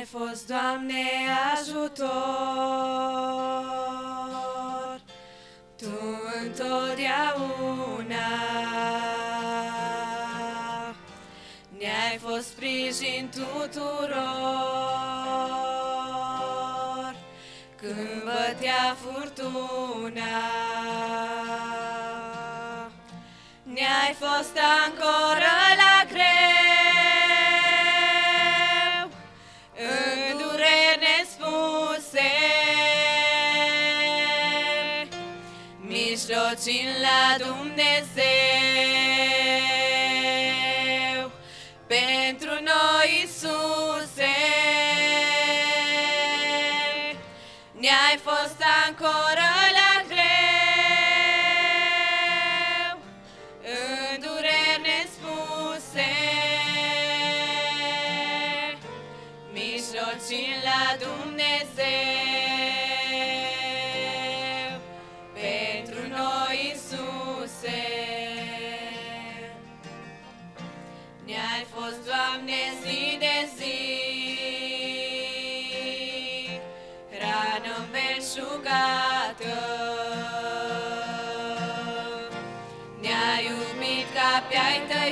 fost, Doamne, ajutor, Tu întotdeauna ne-ai fost sprijin tuturor. Când bătea furtuna, ne-ai fost ancoră la greu, în dureri nespuse, mijlocind la Dumnezeu. Pentru noi, Iisuse, ne-ai fost ancoră la greu, în dureri nespuse, mijlocind la Dumnezeu. Pentru noi, Iisuse, ne-ai fost, Doamne, zi de zi, rană îmbelșugată. Ne-ai iubit ca pe-ai tăi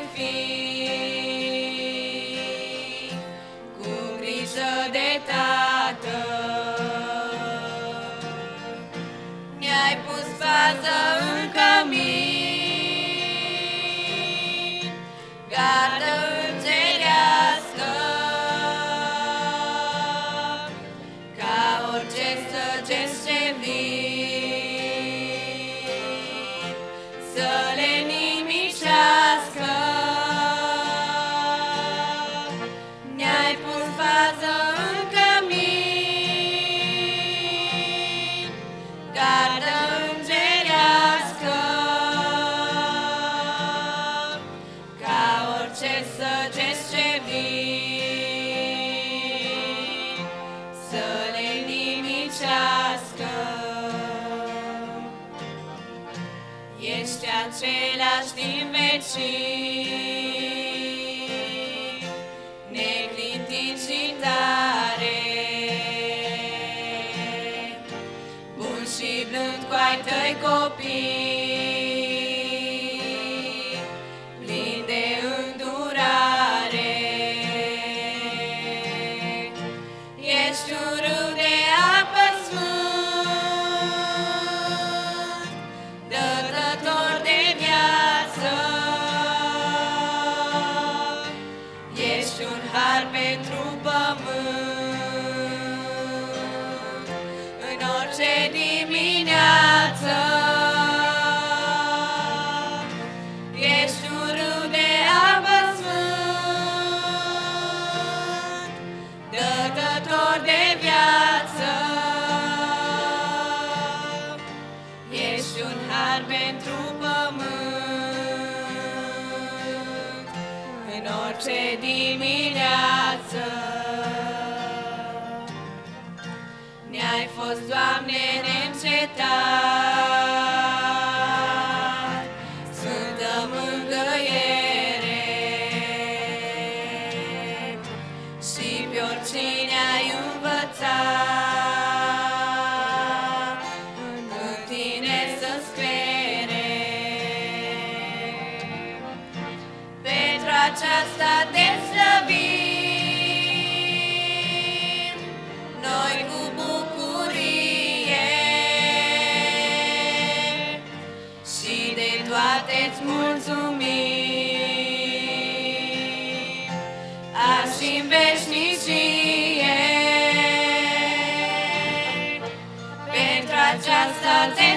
fii, cu grijă de Tată. Ne-ai pus pază în cămin, gardă îngerească, ca orice săgeți ce vin, să le nimicească. Ne-ai pus pază în cămin, gardă îngerească, ca orice săgeți ce vin, să le nimicească. Ești același din vecii, neclintit și tare, bun și blând cu ai tăi copii, plin de îndurare. Ești un râu de apă sfânt, dătător de viață. Ești un har pentru pământ, în orice dimineață. Ești un râu de apă sfânt, dătător de viață. Ești un har pentru pământ, în orice dimineață. Ne-ai fost, Doamne, neîncetat, sfântă mângâiere, și pe oricine ai învățat, în tine să-ți crede. Pentru aceasta te slăvim noi cu bucurie, și de toate-ți mulțumim, azi și-n veșnicie. Pentru aceasta te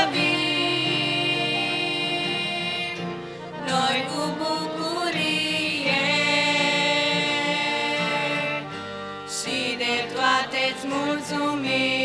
slăvim noi cu bucurie, și de toate-ți mulțumim.